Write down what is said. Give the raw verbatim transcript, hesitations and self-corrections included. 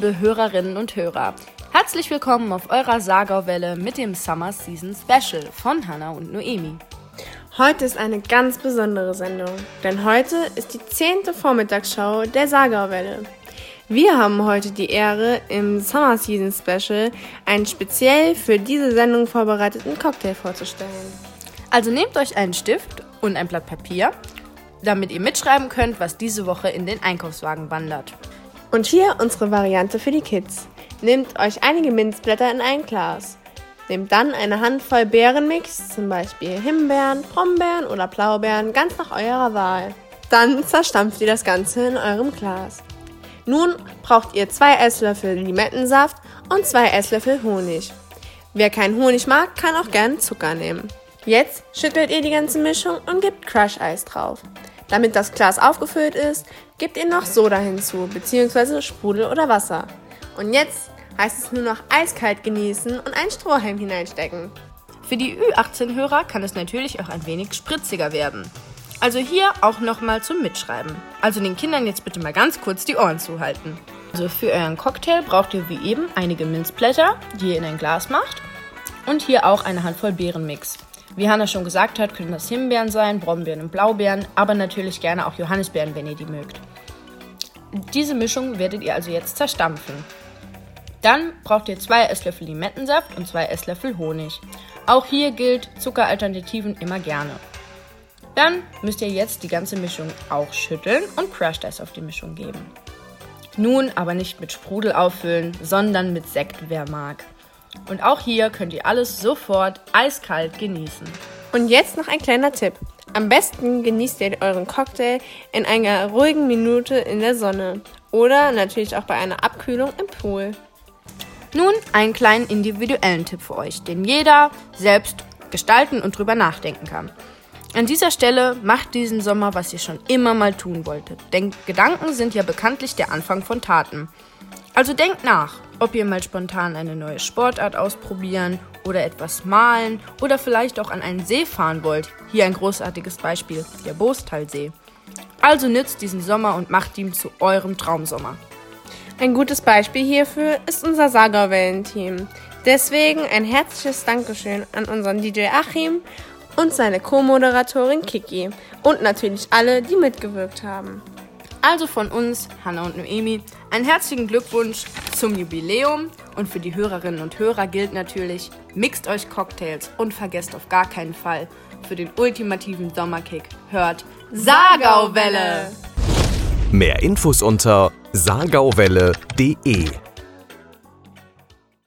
liebe Hörerinnen und Hörer. Herzlich willkommen auf eurer Saargauwelle mit dem Summer Season Special von Hannah und Noemi. Heute ist eine ganz besondere Sendung, denn heute ist die zehnte Vormittagsschau der Saargauwelle. Wir haben heute die Ehre, im Summer Season Special einen speziell für diese Sendung vorbereiteten Cocktail vorzustellen. Also nehmt euch einen Stift und ein Blatt Papier, damit ihr mitschreiben könnt, was diese Woche in den Einkaufswagen wandert. Und hier unsere Variante für die Kids. Nehmt euch einige Minzblätter in ein Glas. Nehmt dann eine Handvoll Beerenmix, zum Beispiel Himbeeren, Brombeeren oder Blaubeeren, ganz nach eurer Wahl. Dann zerstampft ihr das Ganze in eurem Glas. Nun braucht ihr zwei Esslöffel Limettensaft und zwei Esslöffel Honig. Wer keinen Honig mag, kann auch gerne Zucker nehmen. Jetzt schüttelt ihr die ganze Mischung und gebt Crush-Eis drauf. Damit das Glas aufgefüllt ist, gebt ihr noch Soda hinzu, bzw. Sprudel oder Wasser. Und jetzt heißt es nur noch eiskalt genießen und einen Strohhalm hineinstecken. Für die Ü achtzehn Hörer kann es natürlich auch ein wenig spritziger werden. Also hier auch nochmal zum Mitschreiben. Also den Kindern jetzt bitte mal ganz kurz die Ohren zuhalten. Also für euren Cocktail braucht ihr wie eben einige Minzblätter, die ihr in ein Glas macht. Und hier auch eine Handvoll Beerenmix. Wie Hannah schon gesagt hat, können das Himbeeren sein, Brombeeren und Blaubeeren, aber natürlich gerne auch Johannisbeeren, wenn ihr die mögt. Diese Mischung werdet ihr also jetzt zerstampfen. Dann braucht ihr zwei Esslöffel Limettensaft und zwei Esslöffel Honig. Auch hier gilt Zuckeralternativen immer gerne. Dann müsst ihr jetzt die ganze Mischung auch schütteln und Crushed Eis auf die Mischung geben. Nun aber nicht mit Sprudel auffüllen, sondern mit Sekt, wer mag. Und auch hier könnt ihr alles sofort eiskalt genießen. Und jetzt noch ein kleiner Tipp. Am besten genießt ihr euren Cocktail in einer ruhigen Minute in der Sonne oder natürlich auch bei einer Abkühlung im Pool. Nun einen kleinen individuellen Tipp für euch, den jeder selbst gestalten und drüber nachdenken kann. An dieser Stelle macht diesen Sommer, was ihr schon immer mal tun wolltet. Denn Gedanken sind ja bekanntlich der Anfang von Taten. Also denkt nach, ob ihr mal spontan eine neue Sportart ausprobieren oder etwas malen oder vielleicht auch an einen See fahren wollt. Hier ein großartiges Beispiel, der Boostalsee. Also nützt diesen Sommer und macht ihn zu eurem Traumsommer. Ein gutes Beispiel hierfür ist unser Saargauwellen-Team. Deswegen ein herzliches Dankeschön an unseren D J Achim und seine Co-Moderatorin Kiki und natürlich alle, die mitgewirkt haben. Also von uns, Hannah und Noemi, einen herzlichen Glückwunsch zum Jubiläum und für die Hörerinnen und Hörer gilt natürlich, mixt euch Cocktails und vergesst auf gar keinen Fall, für den ultimativen Sommerkick hört Saargauwelle! Mehr Infos unter saargauwelle punkt de